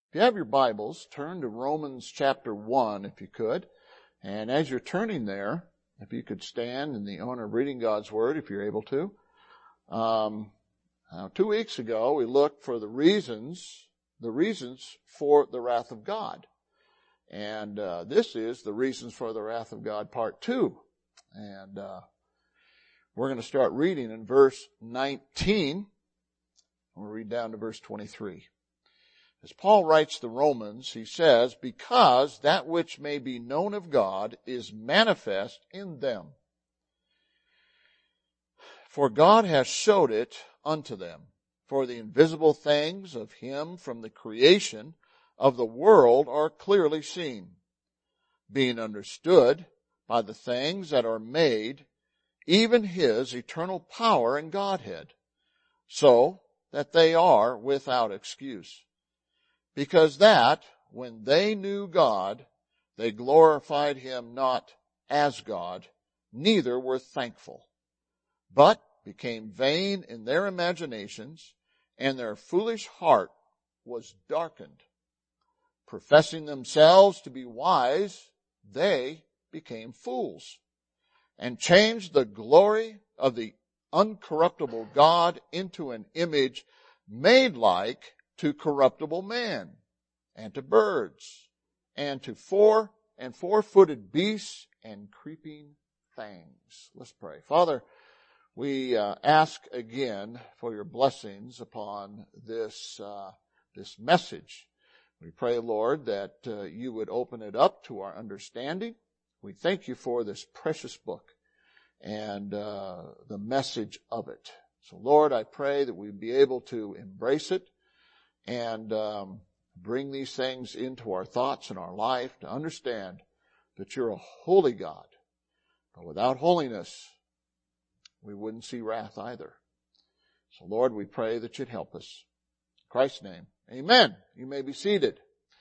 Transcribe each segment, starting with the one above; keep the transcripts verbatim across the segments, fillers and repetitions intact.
If you have your Bibles, turn to Romans chapter one, if you could. And as you're turning there, if you could stand in the honor of reading God's Word, if you're able to. Um, uh, two weeks ago, we looked for the reasons, the reasons for the wrath of God. And uh, this is the reasons for the wrath of God, part two. And uh, we're going to start reading in verse nineteen. We'll read down to verse twenty-three. As Paul writes the Romans, he says, because that which may be known of God is manifest in them. For God hath showed it unto them. For the invisible things of him from the creation of the world are clearly seen, being understood by the things that are made, even his eternal power and Godhead, so that they are without excuse. Because that, when they knew God, they glorified him not as God, neither were thankful, but became vain in their imaginations, and their foolish heart was darkened. Professing themselves to be wise, they became fools, and changed the glory of the uncorruptible God into an image made like to corruptible man, and to birds, and to four and four-footed beasts, and creeping things. Let's pray. Father, we uh, ask again for your blessings upon this uh, this message. We pray, Lord, that uh, you would open it up to our understanding. We thank you for this precious book and uh, the message of it. So, Lord, I pray that we'd be able to embrace it and um, bring these things into our thoughts and our life to understand that you're a holy God. But without holiness, we wouldn't see wrath either. So, Lord, we pray that you'd help us. In Christ's name, amen. You may be seated.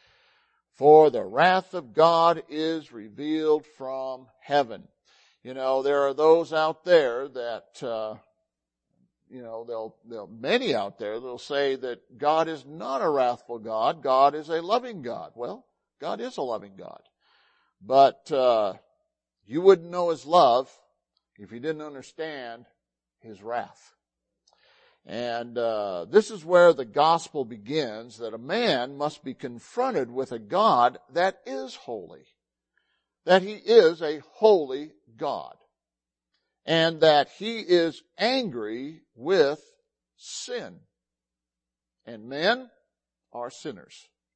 For the wrath of God is revealed from heaven. You know, there are those out there that... Uh, You know, they'll, they'll, many out there, they'll say that God is not a wrathful God. God is a loving God. Well, God is a loving God. But, uh, you wouldn't know his love if you didn't understand his wrath. And, uh, this is where the gospel begins, that a man must be confronted with a God that is holy. That he is a holy God. And that he is angry with sin. And men are sinners.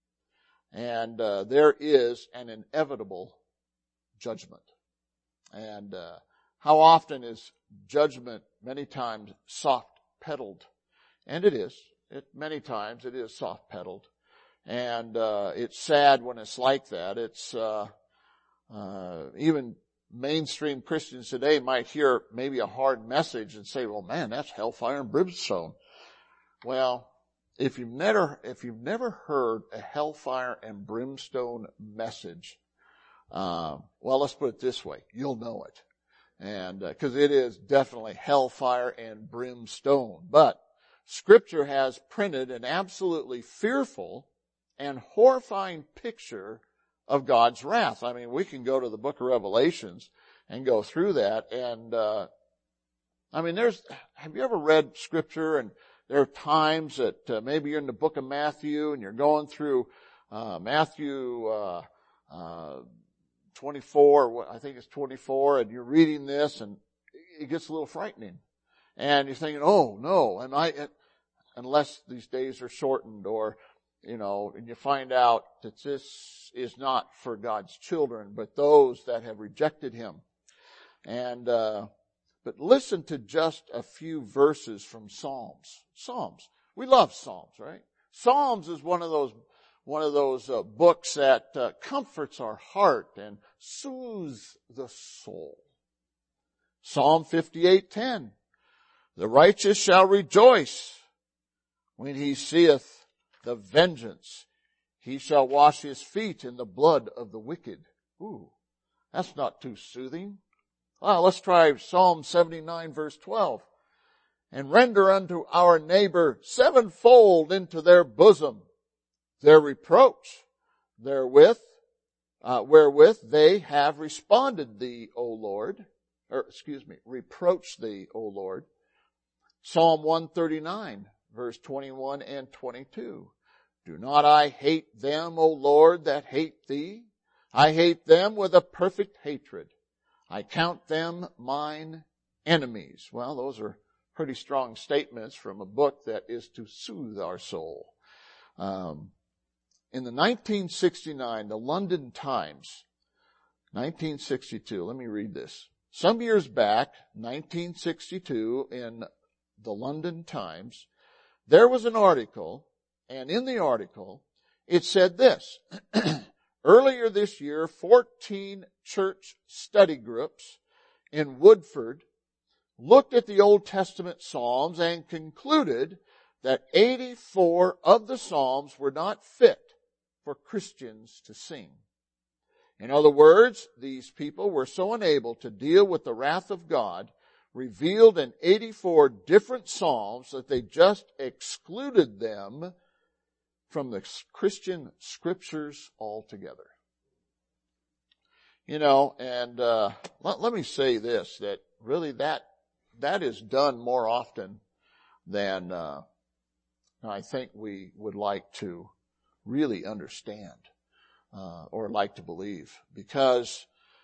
And uh, there is an inevitable judgment. And uh, how often is judgment many times soft-pedaled? And it is. It, many times it is soft-pedaled. And uh, it's sad when it's like that. It's uh, uh, even... mainstream Christians today might hear maybe a hard message and say, well, man, that's hellfire and brimstone. Well, if you've never, if you've never heard a hellfire and brimstone message, uh, well, let's put it this way. You'll know it. And, uh, cause it is definitely hellfire and brimstone. But Scripture has printed an absolutely fearful and horrifying picture of God's wrath. I mean, we can go to the book of Revelations and go through that. And, uh, I mean, there's, have you ever read Scripture? And there are times that uh, maybe you're in the book of Matthew and you're going through, uh, Matthew, uh, uh, twenty-four, I think it's twenty-four, and you're reading this and it gets a little frightening. And you're thinking, oh no, am I, unless these days are shortened or, you know, and you find out that this is not for God's children, but those that have rejected him. And, uh, but listen to just a few verses from Psalms. Psalms. We love Psalms, right? Psalms is one of those, one of those uh, books that uh, comforts our heart and soothes the soul. Psalm fifty-eight ten. The righteous shall rejoice when he seeth the vengeance. He shall wash his feet in the blood of the wicked. Ooh, that's not too soothing. Well, let's try Psalm seventy-nine verse twelve. And render unto our neighbor sevenfold into their bosom their reproach therewith, uh, wherewith they have responded thee, O Lord, or excuse me, reproached thee, O Lord. Psalm one thirty-nine, verse twenty-one and twenty-two. Do not I hate them, O Lord, that hate thee? I hate them with a perfect hatred. I count them mine enemies. Well, those are pretty strong statements from a book that is to soothe our soul. Um, in the nineteen sixty-nine, the London Times, nineteen sixty-two, let me read this. Some years back, nineteen sixty-two, in the London Times, there was an article, and in the article, it said this. Earlier this year, fourteen church study groups in Woodford looked at the Old Testament Psalms and concluded that eighty-four of the Psalms were not fit for Christians to sing. In other words, these people were so unable to deal with the wrath of God revealed in eighty-four different Psalms that they just excluded them from the Christian scriptures altogether. You know, and uh, let, let me say this, that really that that is done more often than uh, I think we would like to really understand uh, or like to believe, because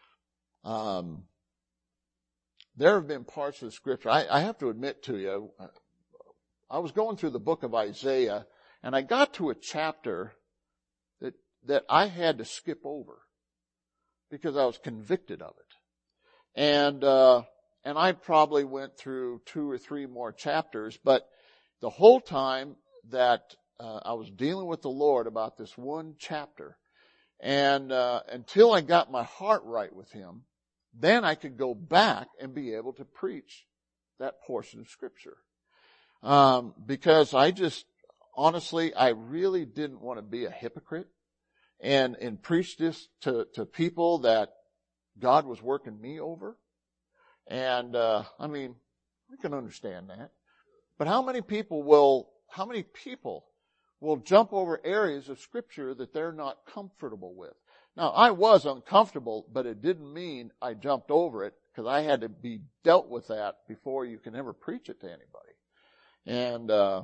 um, there have been parts of the scripture. I, I have to admit to you, I was going through the book of Isaiah, and I got to a chapter that that I had to skip over because I was convicted of it. And uh and I probably went through two or three more chapters, but the whole time that uh, I was dealing with the Lord about this one chapter, and uh until I got my heart right with Him, then I could go back and be able to preach that portion of Scripture. Um because I just Honestly, I really didn't want to be a hypocrite and, and preach this to, to people that God was working me over. And, uh, I mean, we can understand that. But how many people will, how many people will jump over areas of Scripture that they're not comfortable with? Now, I was uncomfortable, but it didn't mean I jumped over it, because I had to be dealt with that before you can ever preach it to anybody. And, uh,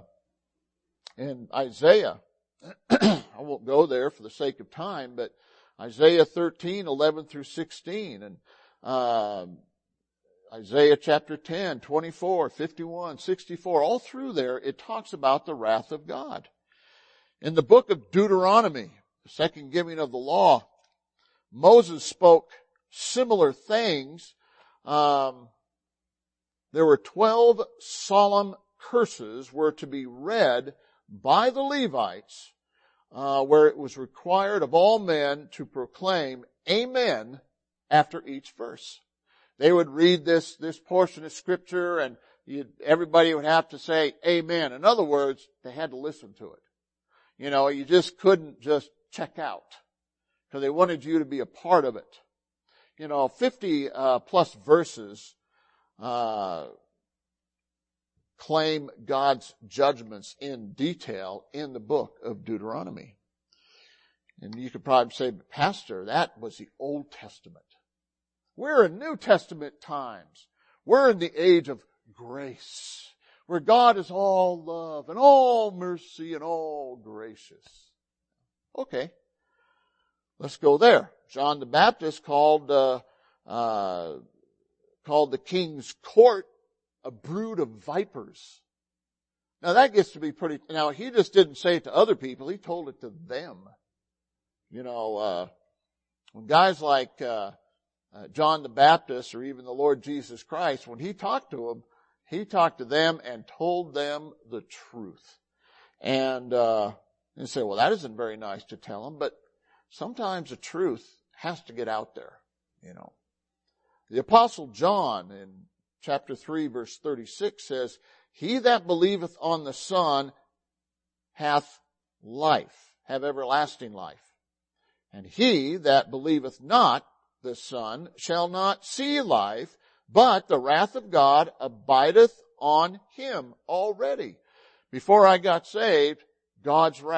In Isaiah, I won't go there for the sake of time, but Isaiah thirteen, eleven through sixteen, and um, Isaiah chapter ten, twenty-four, fifty-one, sixty-four, all through there, it talks about the wrath of God. In the book of Deuteronomy, the second giving of the law, Moses spoke similar things. Um, there were twelve solemn curses were to be read by the Levites, uh, where it was required of all men to proclaim amen after each verse. They would read this, this portion of Scripture, and you'd, everybody would have to say amen. In other words, they had to listen to it. You know, you just couldn't just check out, because they wanted you to be a part of it. You know, fifty uh, plus verses uh claim God's judgments in detail in the book of Deuteronomy. And you could probably say, but Pastor, that was the Old Testament. We're in New Testament times. We're in the age of grace, where God is all love and all mercy and all gracious. Okay, let's go there. John the Baptist called uh, uh, called the king's court a brood of vipers. Now that gets to be pretty, now he just didn't say it to other people, he told it to them. You know, uh, when guys like, uh, uh, John the Baptist or even the Lord Jesus Christ, when he talked to them, he talked to them and told them the truth. And, uh, you say, well, that isn't very nice to tell them, but sometimes the truth has to get out there, you know. The Apostle John in chapter three, verse thirty-six says, he that believeth on the Son hath life, have everlasting life. And he that believeth not the Son shall not see life, but the wrath of God abideth on him already. Before I got saved, God's wrath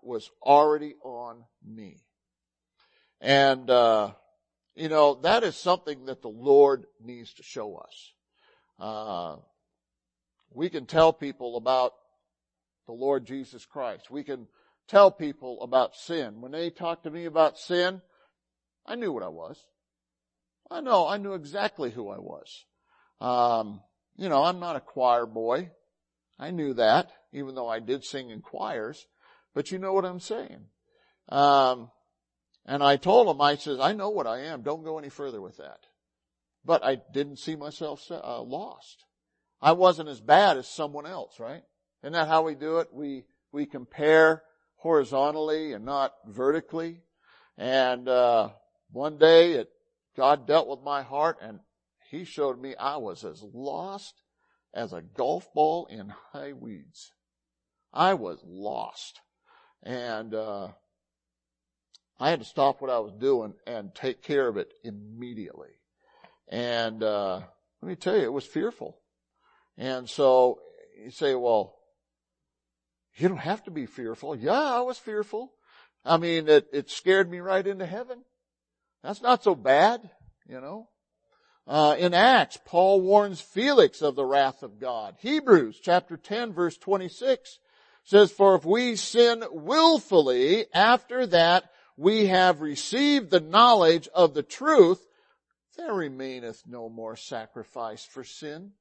was already on me. And, uh, you know, that is something that the Lord needs to show us. Uh, we can tell people about the Lord Jesus Christ. We can tell people about sin. When they talk to me about sin, I knew what I was. I know, I knew exactly who I was. Um, you know, I'm not a choir boy. I knew that, even though I did sing in choirs. But you know what I'm saying. Um, and I told him, I says, I know what I am. Don't go any further with that. But I didn't see myself uh, lost. I wasn't as bad as someone else, right? Isn't that how we do it? We, we compare horizontally and not vertically. And, uh, one day it, God dealt with my heart and He showed me I was as lost as a golf ball in high weeds. I was lost. And, uh, I had to stop what I was doing and take care of it immediately. And, uh, let me tell you, it was fearful. And so you say, well, you don't have to be fearful. Yeah, I was fearful. I mean, it, it scared me right into heaven. That's not so bad, you know. Uh, in Acts, Paul warns Felix of the wrath of God. Hebrews chapter ten verse twenty-six says, for if we sin willfully after that we have received the knowledge of the truth, there remaineth no more sacrifice for sin.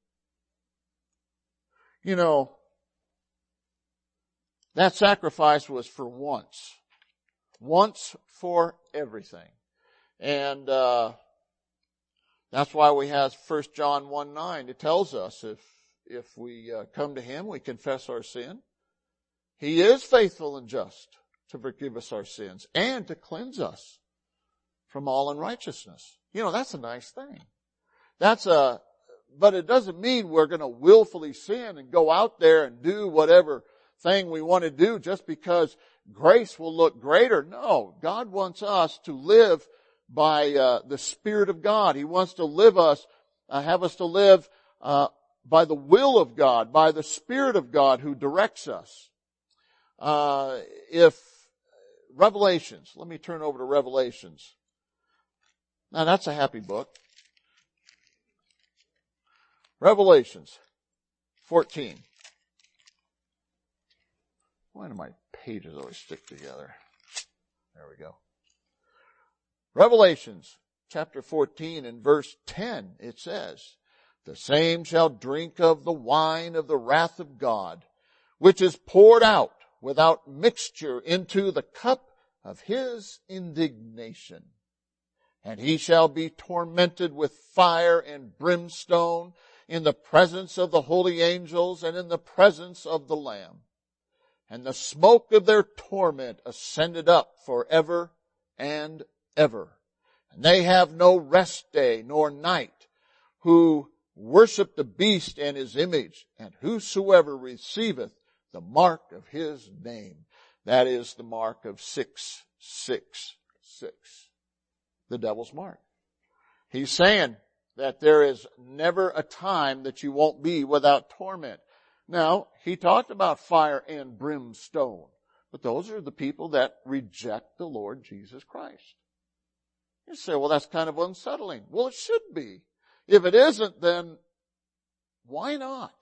You know, that sacrifice was for once. Once for everything. And, uh, that's why we have First John one nine. It tells us if, if we uh, come to Him, we confess our sin. He is faithful and just to forgive us our sins and to cleanse us from all unrighteousness. You know, that's a nice thing. That's a, but it doesn't mean we're going to willfully sin and go out there and do whatever thing we want to do just because grace will look greater. No, God wants us to live by uh, the Spirit of God. He wants to live us, uh, have us to live uh, by the will of God, by the Spirit of God who directs us. Uh, if Revelations, let me turn over to Revelations. Now that's a happy book. Revelations fourteen. Why do my pages always stick together? There we go. Revelations chapter fourteen and verse ten, it says, the same shall drink of the wine of the wrath of God, which is poured out without mixture into the cup of His indignation. And he shall be tormented with fire and brimstone in the presence of the holy angels and in the presence of the Lamb. And the smoke of their torment ascended up forever and ever. And they have no rest day nor night, who worship the beast and his image, and whosoever receiveth the mark of his name. That is the mark of six six six. The devil's mark. He's saying that there is never a time that you won't be without torment. Now, he talked about fire and brimstone, but those are the people that reject the Lord Jesus Christ. You say, well, that's kind of unsettling. Well, it should be. If it isn't, then why not?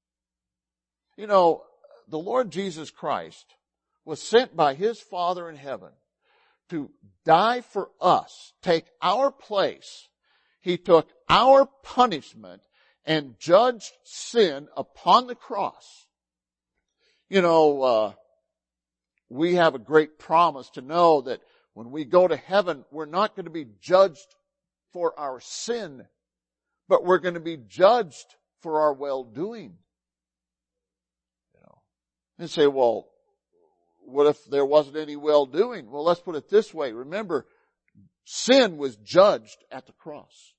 You know, the Lord Jesus Christ was sent by His Father in heaven to die for us, take our place. He took our punishment and judged sin upon the cross. You know, uh, we have a great promise to know that when we go to heaven, we're not going to be judged for our sin, but we're going to be judged for our well-doing. You know, and say, well, what if there wasn't any well-doing? Well, let's put it this way. Remember, sin was judged at the cross.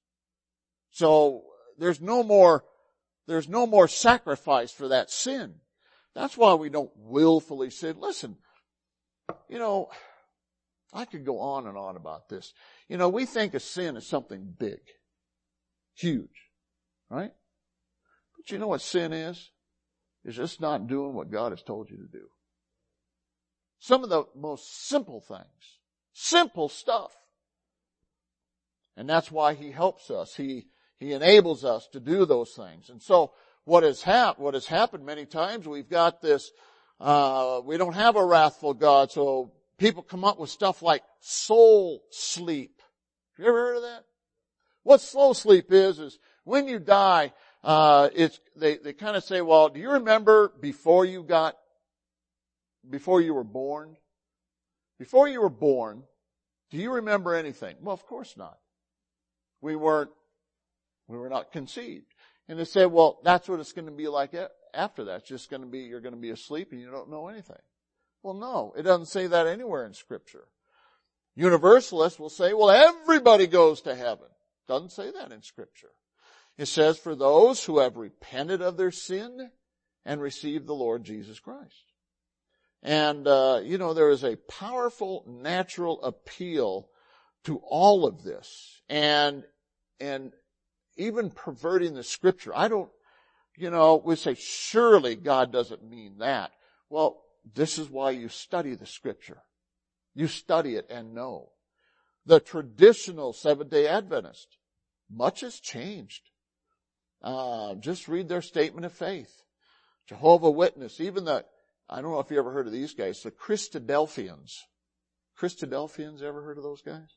So there's no more, there's no more sacrifice for that sin. That's why we don't willfully sin. Listen, you know, I could go on and on about this. You know, we think a sin is something big, huge, right? But you know what sin is? It's just not doing what God has told you to do. Some of the most simple things. Simple stuff. And that's why He helps us. He, He enables us to do those things. And so what has happened, what has happened many times, we've got this, uh, we don't have a wrathful God, so people come up with stuff like soul sleep. Have you ever heard of that? What soul sleep is, is when you die, uh, it's, they, they kind of say, well, do you remember before you got, before you were born? Before you were born, do you remember anything? Well, of course not. We weren't, we were not conceived. And they say, well, that's what it's going to be like after that. It's just going to be, you're going to be asleep and you don't know anything. Well, no, it doesn't say that anywhere in Scripture. Universalists will say, well, everybody goes to heaven. Doesn't say that in Scripture. It says, for those who have repented of their sin and received the Lord Jesus Christ. And, uh, you know, there is a powerful natural appeal to all of this. And, and even perverting the Scripture. I don't, you know, we say, surely God doesn't mean that. Well, this is why you study the Scripture. You study it and know. The traditional Seventh-day Adventist, much has changed. Uh, just read their statement of faith. Jehovah Witness, even the, I don't know if you ever heard of these guys, the Christadelphians. Christadelphians, ever heard of those guys?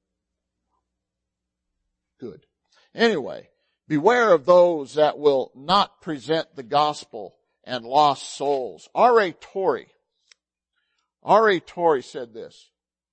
Good. Anyway, beware of those that will not present the gospel and lost souls. R A Torrey. R A Torrey said this.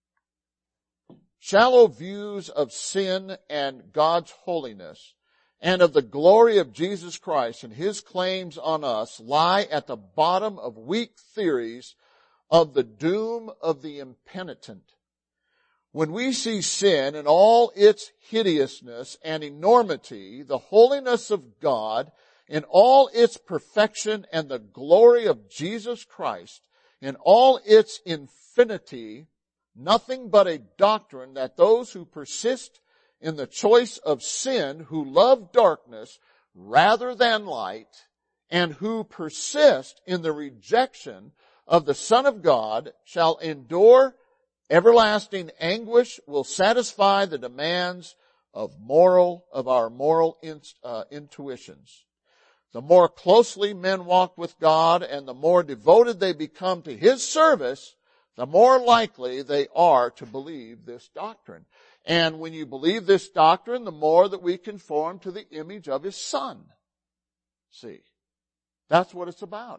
Shallow views of sin and God's holiness and of the glory of Jesus Christ and His claims on us lie at the bottom of weak theories of the doom of the impenitent. When we see sin in all its hideousness and enormity, the holiness of God in all its perfection and the glory of Jesus Christ in all its infinity, nothing but a doctrine that those who persist in the choice of sin, who love darkness rather than light, and who persist in the rejection of the Son of God shall endure everlasting anguish, will satisfy the demands of moral, of our moral in, uh, intuitions. The more closely men walk with God and the more devoted they become to His service, the more likely they are to believe this doctrine. And when you believe this doctrine, the more that we conform to the image of His Son. See, that's what it's about.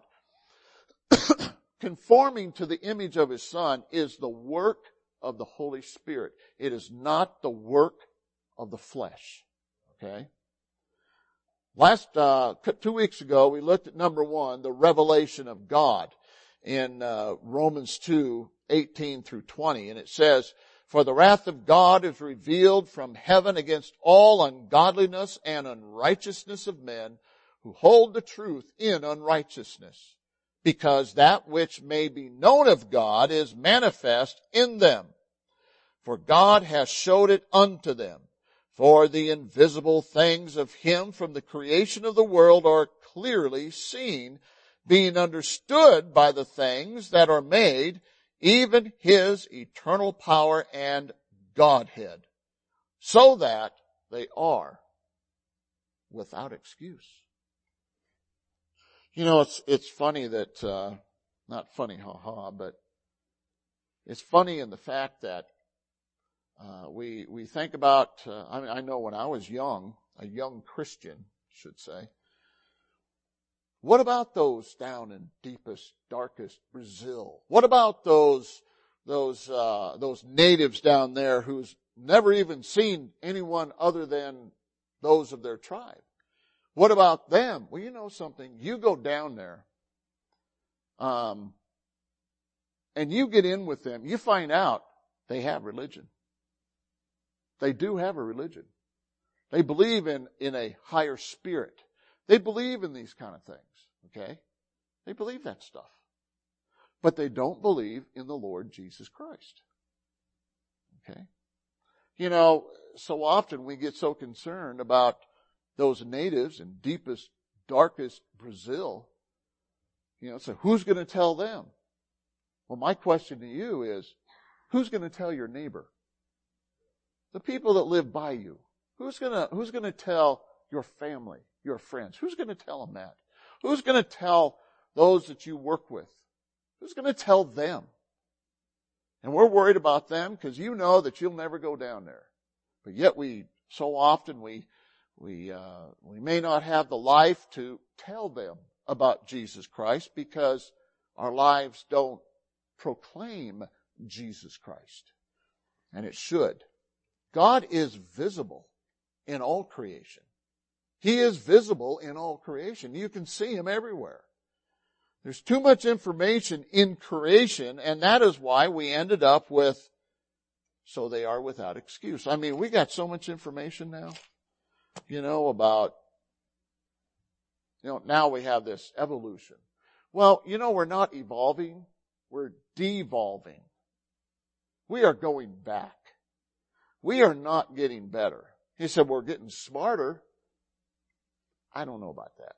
Conforming to the image of His Son is the work of the Holy Spirit. It is not the work of the flesh. Okay? Last, uh, two weeks ago, we looked at number one, the revelation of God in, uh, Romans two, eighteen through twenty. And it says, for the wrath of God is revealed from heaven against all ungodliness and unrighteousness of men who hold the truth in unrighteousness, because that which may be known of God is manifest in them. For God hath showed it unto them. For the invisible things of Him from the creation of the world are clearly seen, being understood by the things that are made, even His eternal power and Godhead, so that they are without excuse. You know, it's, it's funny that, uh, not funny, ha ha, but it's funny in the fact that, uh, we, we think about, uh, I mean, I know when I was young, a young Christian, should say, what about those down in deepest, darkest Brazil? What about those, those, uh, those natives down there who's never even seen anyone other than those of their tribe? What about them? Well, you know something. You go down there, um, and you get in with them. You find out they have religion. They do have a religion. They believe in, in a higher spirit. They believe in these kind of things. Okay? They believe that stuff. But they don't believe in the Lord Jesus Christ. Okay? You know, so often we get so concerned about those natives in deepest, darkest Brazil. You know, so who's going to tell them? Well, my question to you is, who's going to tell your neighbor? The people that live by you. Who's going to, who's going to tell your family, your friends? Who's going to tell them that? Who's going to tell those that you work with? Who's going to tell them? And we're worried about them because you know that you'll never go down there. But yet we, so often we, we, uh, we may not have the life to tell them about Jesus Christ because our lives don't proclaim Jesus Christ. And it should. God is visible in all creation. He is visible in all creation. You can see Him everywhere. There's too much information in creation, and that is why we ended up with, so they are without excuse. I mean, we got so much information now, you know, about, you know, now we have this evolution. Well, you know, we're not evolving, we're devolving. We are going back. We are not getting better. He said, we're getting smarter. I don't know about that.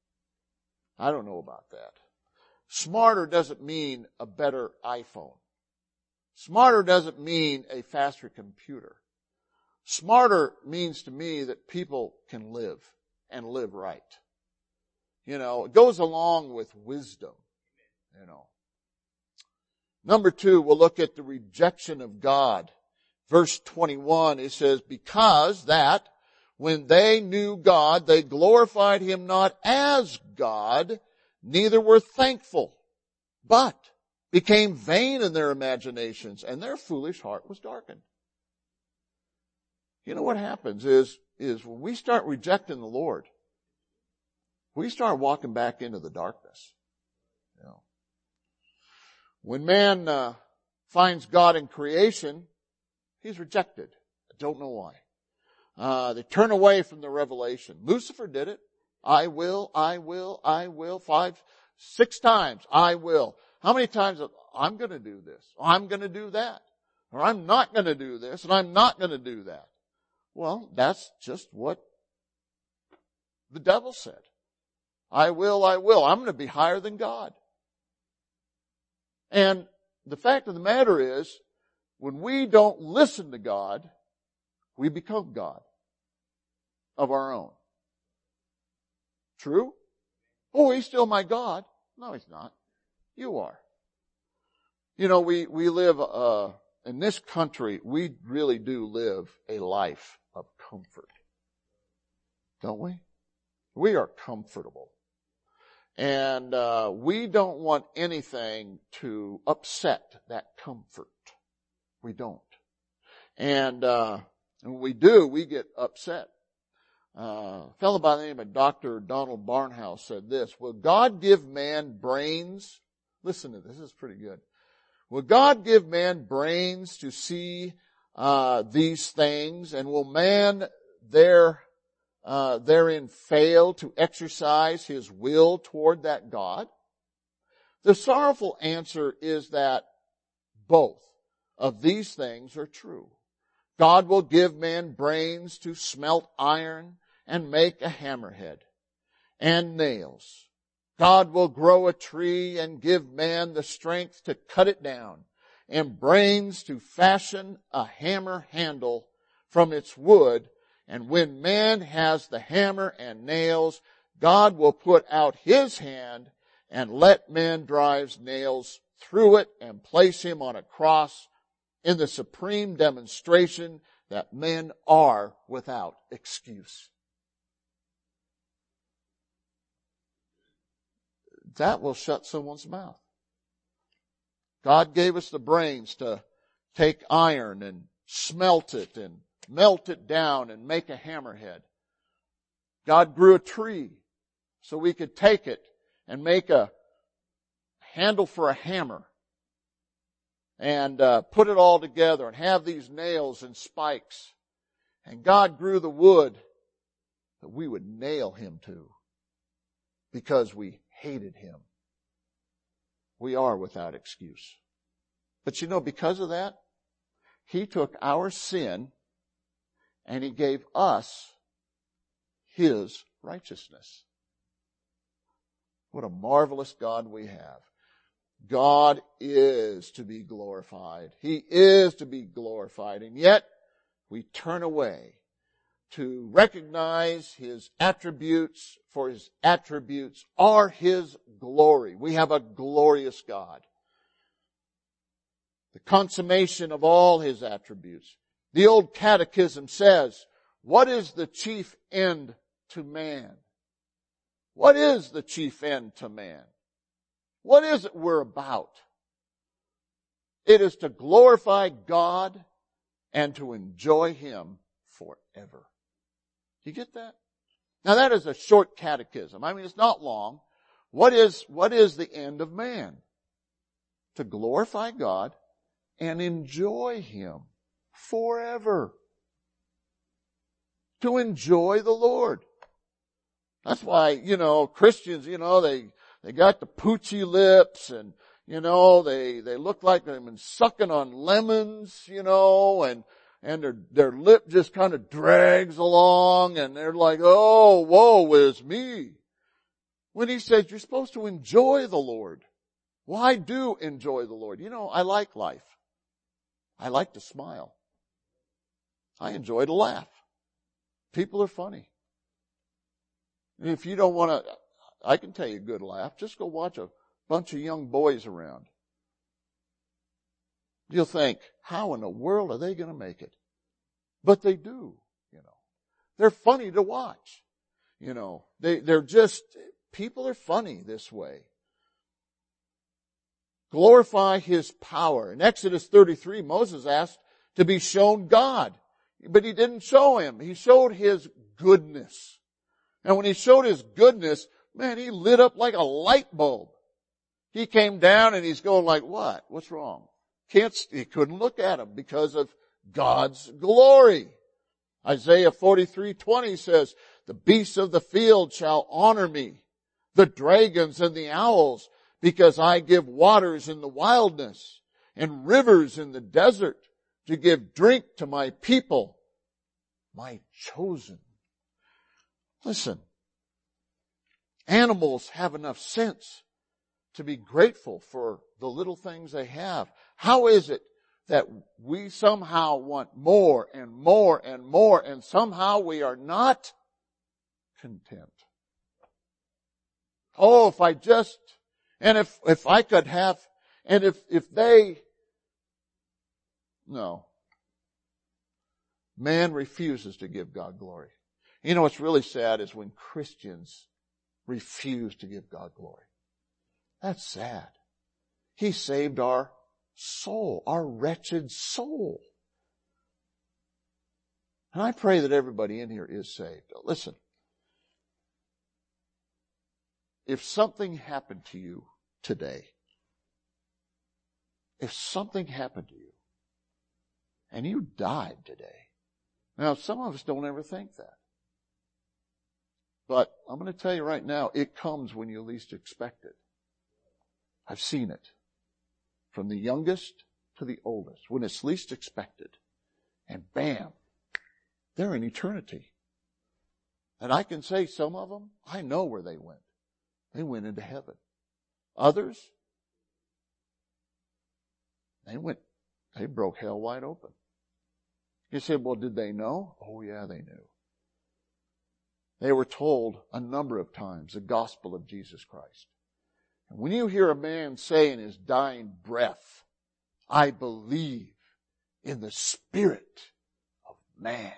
I don't know about that. Smarter doesn't mean a better iPhone. Smarter doesn't mean a faster computer. Smarter means to me that people can live and live right. You know, it goes along with wisdom, you know. Number two, we'll look at the rejection of God. Verse twenty-one, it says, because that when they knew God, they glorified Him not as God, neither were thankful, but became vain in their imaginations, and their foolish heart was darkened. You know what happens is, is when we start rejecting the Lord, we start walking back into the darkness. You know. When man uh, finds God in creation, he's rejected. I don't know why. Uh, they turn away from the revelation. Lucifer did it. I will, I will, I will. Five, six times, I will. How many times, I'm going to do this, I'm going to do that, or I'm not going to do this, and I'm not going to do that. Well, that's just what the devil said. I will, I will. I'm going to be higher than God. And the fact of the matter is, when we don't listen to God, we become God of our own. True? Oh, He's still my God. No, He's not. You are. You know, we, we live, uh, in this country, we really do live a life of comfort. Don't we? We are comfortable. And, uh, we don't want anything to upset that comfort. We don't. And, uh, and when we do, we get upset. Uh, a fellow by the name of Doctor Donald Barnhouse said this, will God give man brains? Listen to this, this is pretty good. Will God give man brains to see uh, these things, and will man there, uh, therein fail to exercise his will toward that God? The sorrowful answer is that both of these things are true. God will give man brains to smelt iron and make a hammerhead, and nails. God will grow a tree and give man the strength to cut it down, and brains to fashion a hammer handle from its wood. And when man has the hammer and nails, God will put out His hand and let man drive nails through it and place Him on a cross in the supreme demonstration that men are without excuse. That will shut someone's mouth. God gave us the brains to take iron and smelt it and melt it down and make a hammerhead. God grew a tree so we could take it and make a handle for a hammer and uh, put it all together and have these nails and spikes. And God grew the wood that we would nail Him to because we hated Him. We are without excuse. But you know, because of that, He took our sin and He gave us His righteousness. What a marvelous God we have. God is to be glorified. He is to be glorified. And yet, we turn away to recognize His attributes, for His attributes are His glory. We have a glorious God. The consummation of all His attributes. The old catechism says, what is the chief end to man? What is the chief end to man? What is it we're about? It is to glorify God and to enjoy Him forever. You get that? Now that is a short catechism. I mean, it's not long. What is, what is the end of man? To glorify God and enjoy Him forever. To enjoy the Lord. That's why, you know, Christians, you know, they, they got the poochy lips and, you know, they, they look like they've been sucking on lemons, you know, and, and their, their lip just kind of drags along and they're like, oh, woe is me. When He says you're supposed to enjoy the Lord. Well, I do enjoy the Lord. You know, I like life. I like to smile. I enjoy to laugh. People are funny. If you don't want to, I can tell you a good laugh. Just go watch a bunch of young boys around. You'll think, how in the world are they going to make it? But they do, you know. They're funny to watch. You know, they, they're just, people are funny this way. Glorify His power. In Exodus thirty-three, Moses asked to be shown God. But He didn't show Him. He showed His goodness. And when He showed His goodness, man, He lit up like a light bulb. He came down and He's going like, what? What's wrong? Can't, he couldn't look at Him because of God's glory. Isaiah forty-three twenty says, the beasts of the field shall honor me, the dragons and the owls, because I give waters in the wildness and rivers in the desert to give drink to my people, my chosen. Listen, animals have enough sense to be grateful for the little things they have. How is it that we somehow want more and more and more and somehow we are not content? Oh, if I just, and if, if I could have, and if, if they, no. Man refuses to give God glory. You know what's really sad is when Christians refuse to give God glory. That's sad. He saved our soul, our wretched soul. And I pray that everybody in here is saved. Listen. If something happened to you today, if something happened to you, and you died today, now some of us don't ever think that. But I'm going to tell you right now, it comes when you least expect it. I've seen it. From the youngest to the oldest, when it's least expected. And bam, they're in eternity. And I can say some of them, I know where they went. They went into heaven. Others, they went, they broke hell wide open. You say, well, did they know? Oh yeah, they knew. They were told a number of times the gospel of Jesus Christ. And when you hear a man say in his dying breath, I believe in the Spirit of man,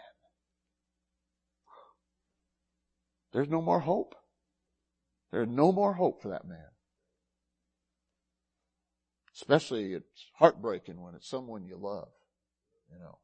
there's no more hope. There's no more hope for that man. Especially it's heartbreaking when it's someone you love, you know.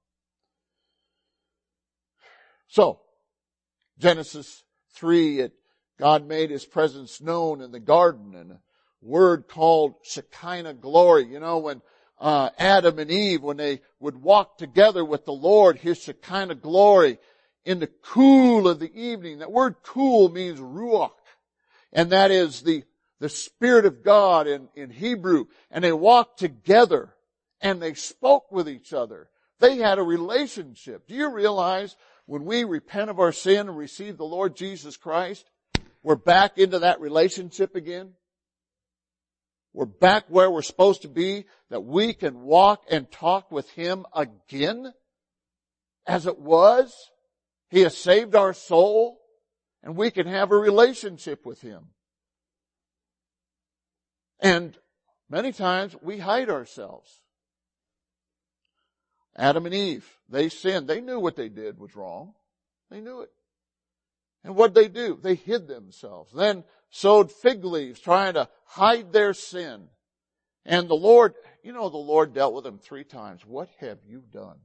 So, Genesis three, it, God made His presence known in the garden, and a word called Shekinah glory. You know, when uh, Adam and Eve, when they would walk together with the Lord, His Shekinah glory in the cool of the evening. That word cool means ruach, and that is the, the Spirit of God in, in Hebrew. And they walked together, and they spoke with each other. They had a relationship. Do you realize when we repent of our sin and receive the Lord Jesus Christ, we're back into that relationship again? We're back where we're supposed to be, that we can walk and talk with Him again as it was. He has saved our soul, and we can have a relationship with Him. And many times we hide ourselves. Adam and Eve, they sinned. They knew what they did was wrong. They knew it. And what did they do? They hid themselves. Then sewed fig leaves trying to hide their sin. And the Lord, you know, the Lord dealt with them three times. What have you done?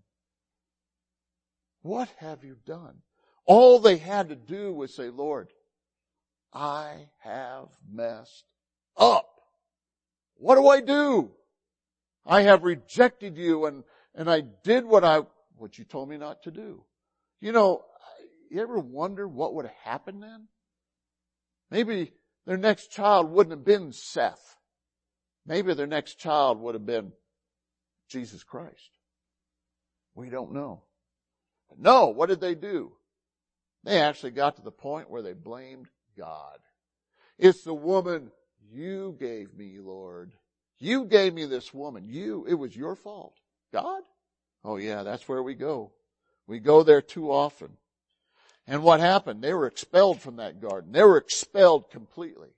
What have you done? All they had to do was say, Lord, I have messed up. What do I do? I have rejected you and, and I did what I, what you told me not to do. You know, you ever wonder what would have happened then? Maybe their next child wouldn't have been Seth. Maybe their next child would have been Jesus Christ. We don't know. But no, what did they do? They actually got to the point where they blamed God. It's the woman you gave me, Lord. You gave me this woman. You, it was your fault. God? Oh yeah, that's where we go. We go there too often. And what happened? They were expelled from that garden. They were expelled completely.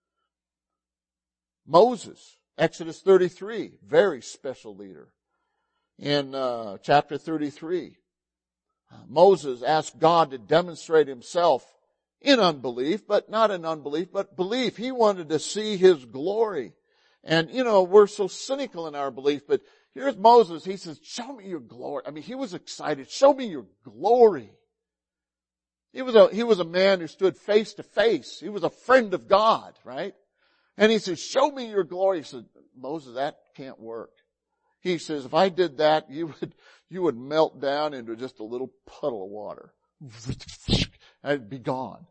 Moses, Exodus thirty-three, very special leader. In uh, chapter thirty-three, Moses asked God to demonstrate Himself in unbelief, but not in unbelief, but belief. He wanted to see His glory. And, you know, we're so cynical in our belief, but here's Moses. He says, show me your glory. I mean, he was excited. Show me your glory. He was a, he was a man who stood face to face. He was a friend of God, right? And he says, show me your glory. He said, Moses, that can't work. He says, if I did that, you would, you would melt down into just a little puddle of water. And it'd be gone.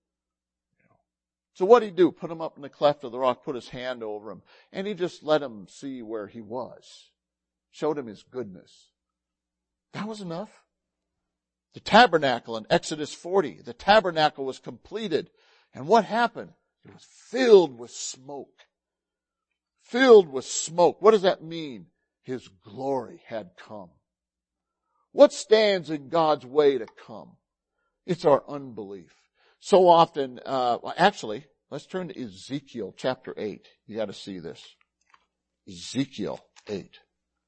So what did he do? Put him up in the cleft of the rock, put his hand over him, and he just let him see where he was. Showed him His goodness. That was enough. The tabernacle in Exodus forty, the tabernacle was completed. And what happened? It was filled with smoke. Filled with smoke. What does that mean? His glory had come. What stands in God's way to come? It's our unbelief. So often, uh, well, actually, let's turn to Ezekiel chapter eight. You got to see this. Ezekiel eight.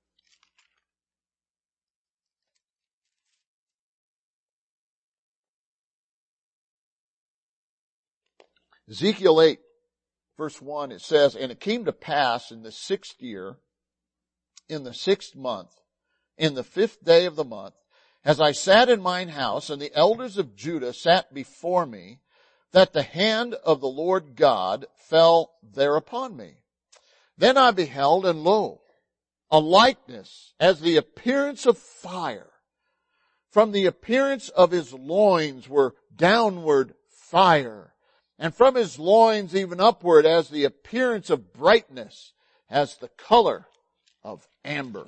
Ezekiel eight, verse one, it says, and it came to pass in the sixth year, in the sixth month, in the fifth day of the month, as I sat in mine house, and the elders of Judah sat before me, that the hand of the Lord God fell there upon me. Then I beheld, and lo, a likeness as the appearance of fire. From the appearance of his loins were downward fire, and from his loins even upward as the appearance of brightness, as the color of amber.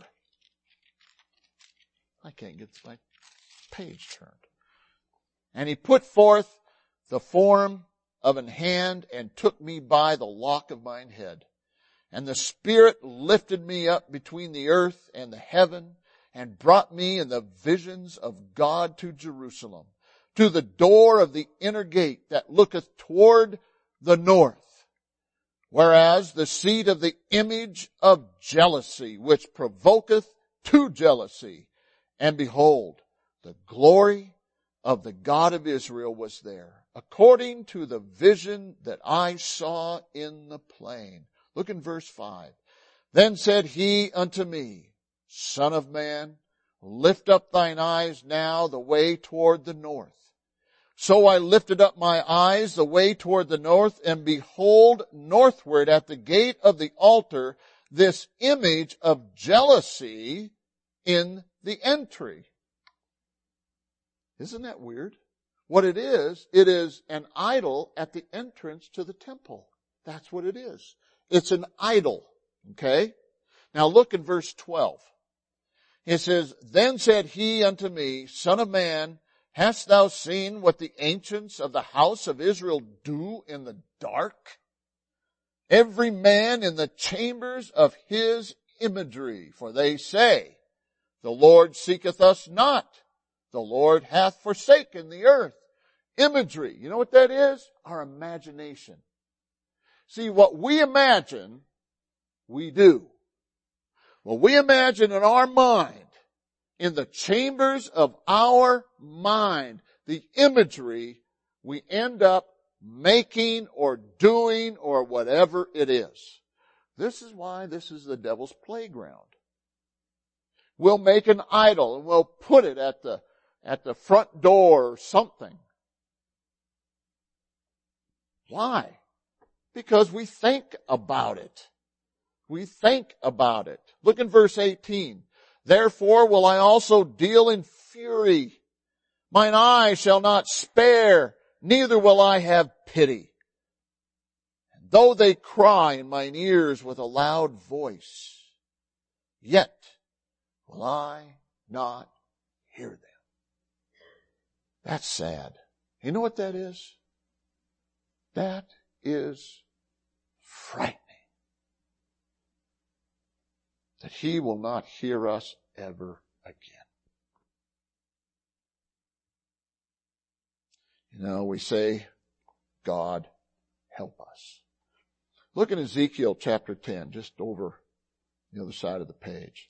I can't get my page turned. And he put forth the form of an hand and took me by the lock of mine head. And the Spirit lifted me up between the earth and the heaven and brought me in the visions of God to Jerusalem, to the door of the inner gate that looketh toward the north, whereas the seat of the image of jealousy, which provoketh to jealousy. And behold, the glory of the God of Israel was there, according to the vision that I saw in the plain. Look in verse five. Then said he unto me, Son of man, lift up thine eyes now the way toward the north. So I lifted up my eyes the way toward the north, and behold, northward at the gate of the altar, this image of jealousy in the entry. Isn't that weird? What it is, it is an idol at the entrance to the temple. That's what it is. It's an idol. Okay? Now look in verse twelve. It says, Then said he unto me, Son of man, hast thou seen what the ancients of the house of Israel do in the dark? every man in the chambers of his imagery. For they say, the Lord seeketh us not. The Lord hath forsaken the earth. Imagery. You know what that is? Our imagination. See, what we imagine, we do. What we imagine in our mind, in the chambers of our mind, the imagery, we end up making or doing or whatever it is. This is why this is the devil's playground. We'll make an idol and we'll put it at the, at the front door or something. Why? Because we think about it. We think about it. Look in verse eighteen. Therefore will I also deal in fury. Mine eye shall not spare, neither will I have pity. And though they cry in mine ears with a loud voice, yet will I not hear them. That's sad. You know what that is? That is frightening. That he will not hear us ever again. You know, we say, God, help us. Look in Ezekiel chapter ten, just over the other side of the page.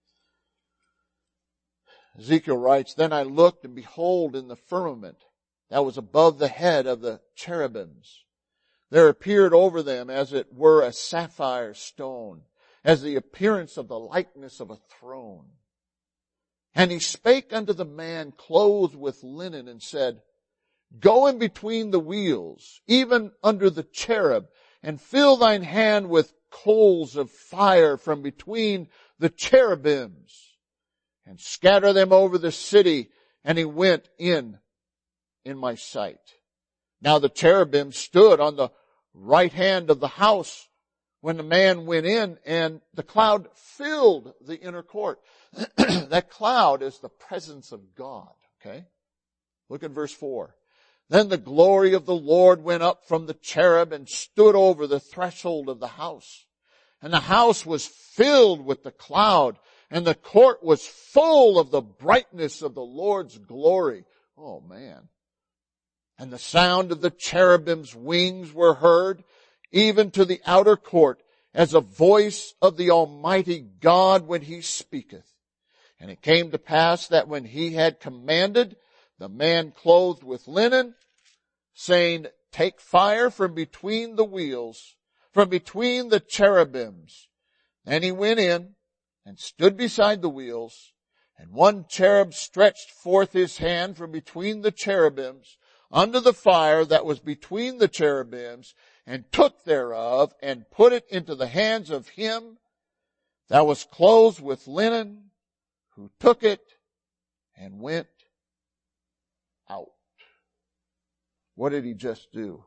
Ezekiel writes, Then I looked, and behold, in the firmament that was above the head of the cherubims, there appeared over them as it were a sapphire stone, as the appearance of the likeness of a throne. And he spake unto the man clothed with linen, and said, Go in between the wheels, even under the cherub, and fill thine hand with coals of fire from between the cherubims, and scatter them over the city. And he went in in my sight. Now the cherubim stood on the right hand of the house when the man went in, and the cloud filled the inner court. That cloud is the presence of God. Okay? Look at verse four. Then the glory of the Lord went up from the cherub and stood over the threshold of the house. And the house was filled with the cloud, and the court was full of the brightness of the Lord's glory. Oh man. And the sound of the cherubim's wings were heard, even to the outer court, as a voice of the Almighty God when he speaketh. And it came to pass that when he had commanded the man clothed with linen, saying, Take fire from between the wheels, from between the cherubims. And he went in and stood beside the wheels, and one cherub stretched forth his hand from between the cherubims unto the fire that was between the cherubims, and took thereof, and put it into the hands of him that was clothed with linen, who took it and went out. What did he just do?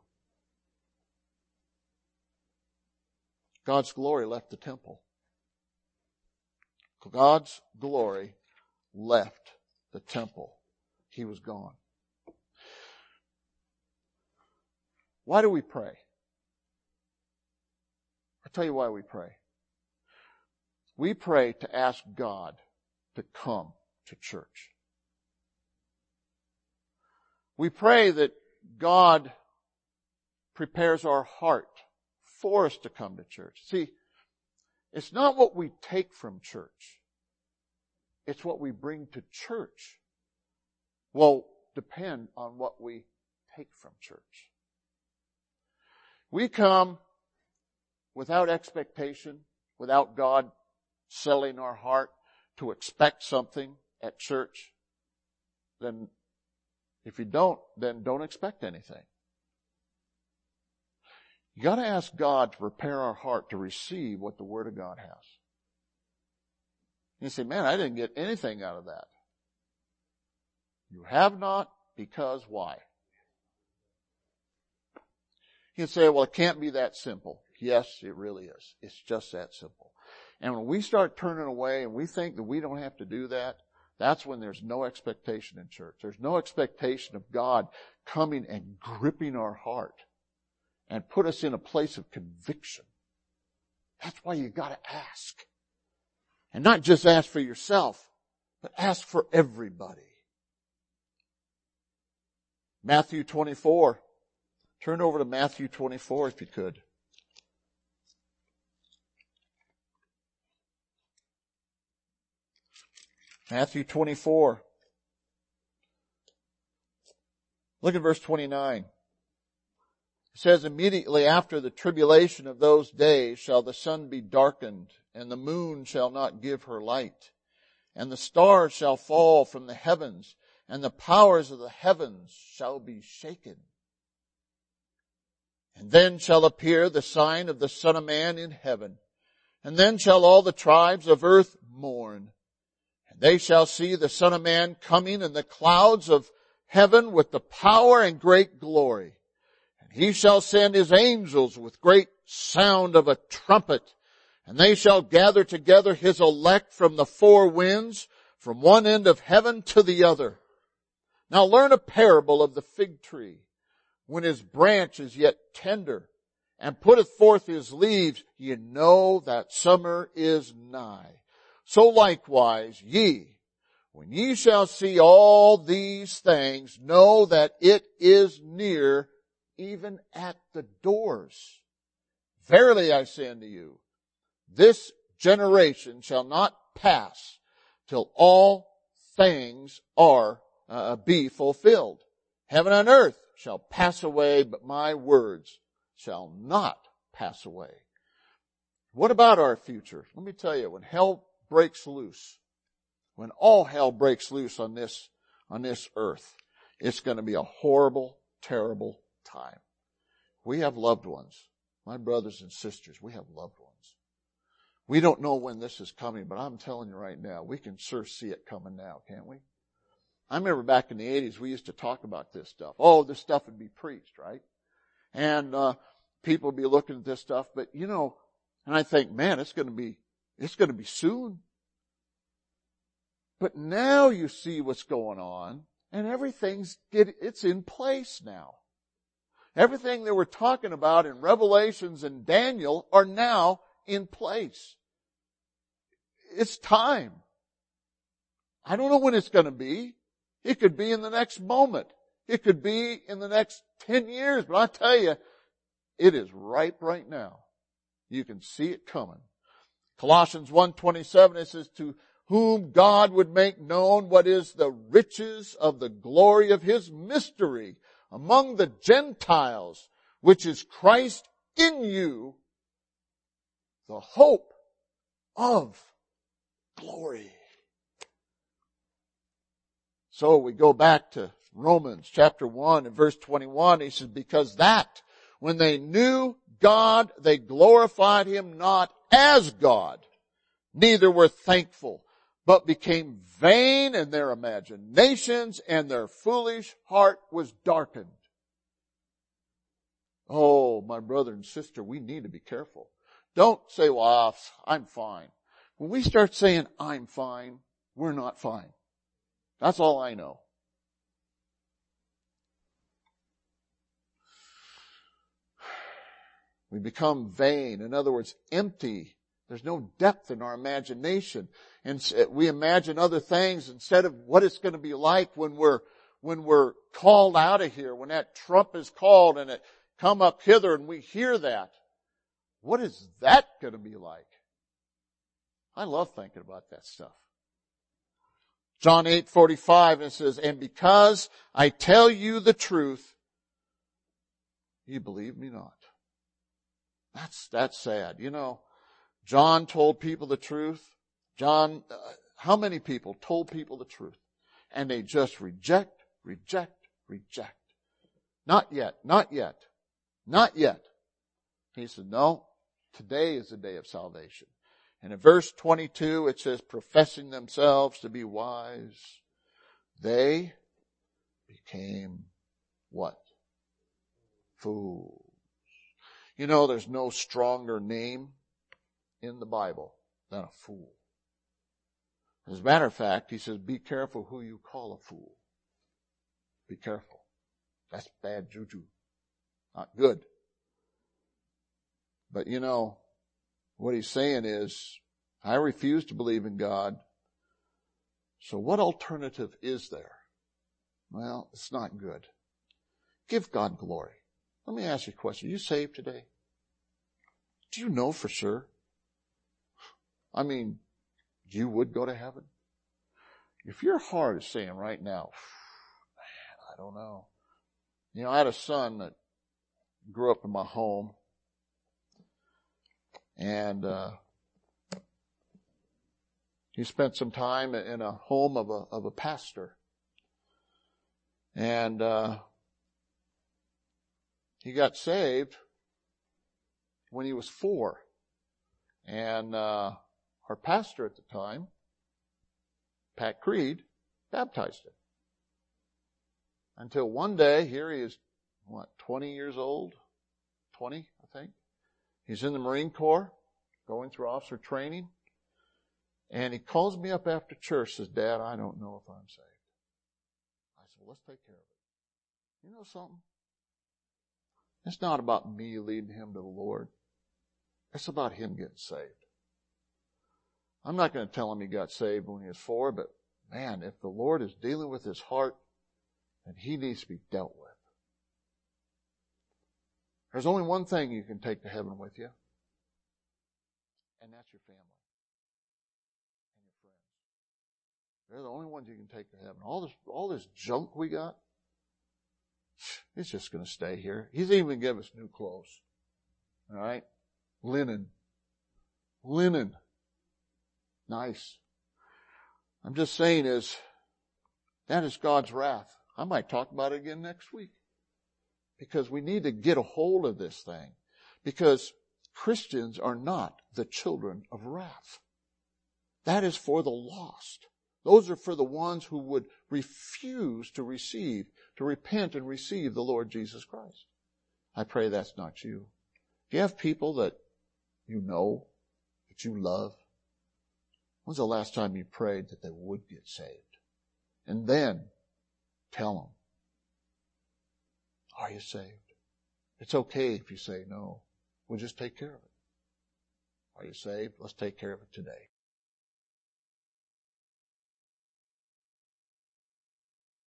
God's glory left the temple. God's glory left the temple. He was gone. Why do we pray? I'll tell you why we pray. We pray to ask God to come to church. We pray that God prepares our heart for us to come to church. See, it's not what we take from church. It's what we bring to church will depend on what we take from church. We come without expectation, without God selling our heart to expect something at church. Then if you don't, then don't expect anything. You got to ask God to prepare our heart to receive what the Word of God has. You say, man, I didn't get anything out of that. You have not, because why? You say, well, it can't be that simple. Yes, it really is. It's just that simple. And when we start turning away and we think that we don't have to do that, that's when there's no expectation in church. There's no expectation of God coming and gripping our heart and put us in a place of conviction. That's why you gotta ask. And not just ask for yourself, but ask for everybody. Matthew twenty-four. Turn over to Matthew twenty-four if you could. Matthew twenty-four. Look at verse twenty-nine. It says, immediately after the tribulation of those days shall the sun be darkened, and the moon shall not give her light, and the stars shall fall from the heavens, and the powers of the heavens shall be shaken. And then shall appear the sign of the Son of Man in heaven, and then shall all the tribes of earth mourn, and they shall see the Son of Man coming in the clouds of heaven with the power and great glory. He shall send his angels with great sound of a trumpet, and they shall gather together his elect from the four winds, from one end of heaven to the other. Now learn a parable of the fig tree. When his branch is yet tender, and putteth forth his leaves, ye know that summer is nigh. So likewise ye, when ye shall see all these things, know that it is near, even at the doors. Verily I say unto you, this generation shall not pass till all things are uh, be fulfilled. Heaven and earth shall pass away, but my words shall not pass away. What about our future? Let me tell you, when hell breaks loose, when all hell breaks loose on this, on this earth, it's going to be a horrible, terrible time. We have loved ones. My brothers and sisters, we have loved ones. We don't know when this is coming, but I'm telling you right now, we can sure see it coming now, can't we? I remember back in the eighties, we used to talk about this stuff. Oh, this stuff would be preached, right? And, uh, people would be looking at this stuff, but you know, and I think, man, it's gonna be, it's gonna be soon. But now you see what's going on, and everything's get, it's in place now. Everything that we're talking about in Revelations and Daniel are now in place. It's time. I don't know when it's going to be. It could be in the next moment. It could be in the next ten years. But I tell you, it is ripe right now. You can see it coming. Colossians one twenty-seven, it says, to whom God would make known what is the riches of the glory of his mystery among the Gentiles, which is Christ in you, the hope of glory. So we go back to Romans chapter one and verse twenty-one. He says, because that when they knew God, they glorified him not as God, neither were thankful, but became vain in their imaginations, and their foolish heart was darkened. Oh, my brother and sister, we need to be careful. Don't say, well, I'm fine. When we start saying, I'm fine, we're not fine. That's all I know. We become vain. In other words, empty. There's no depth in our imagination. And we imagine other things instead of what it's going to be like when we're, when we're called out of here, when that trump is called and it come up hither and we hear that. What is that going to be like? I love thinking about that stuff. John eight forty-five, it says, and because I tell you the truth, you believe me not. That's, that's sad. You know, John told people the truth. John, uh, how many people told people the truth? And they just reject, reject, reject. Not yet, not yet, not yet. He said, no, today is the day of salvation. And in verse twenty-two, it says, professing themselves to be wise, they became what? Fools. You know, there's no stronger name in the Bible than a fool. As a matter of fact, he says, be careful who you call a fool. Be careful. That's bad juju. Not good. But you know, what he's saying is, I refuse to believe in God. So what alternative is there? Well, it's not good. Give God glory. Let me ask you a question. Are you saved today? Do you know for sure? I mean, you would go to heaven? If your heart is saying right now, man, I don't know. You know, I had a son that grew up in my home. And uh, he spent some time in a home of a of a pastor. And uh, he got saved when he was four. And uh, our pastor at the time, Pat Creed, baptized him. Until one day, here he is, what, twenty years old? twenty, I think. He's in the Marine Corps, going through officer training. And he calls me up after church, says, Dad, I don't know if I'm saved. I said, well, let's take care of it. You know something? It's not about me leading him to the Lord. It's about him getting saved. I'm not going to tell him he got saved when he was four, but man, if the Lord is dealing with his heart, then he needs to be dealt with. There's only one thing you can take to heaven with you, and that's your family and your friends. They're the only ones you can take to heaven. All this, all this junk we got, it's just going to stay here. He's even going to give us new clothes. All right? Linen. Linen. Nice. I'm just saying is, that is God's wrath. I might talk about it again next week. Because we need to get a hold of this thing. Because Christians are not the children of wrath. That is for the lost. Those are for the ones who would refuse to receive, to repent and receive the Lord Jesus Christ. I pray that's not you. Do you have people that you know, that you love? When's the last time you prayed that they would get saved? And then tell them, are you saved? It's okay if you say no. We'll just take care of it. Are you saved? Let's take care of it today.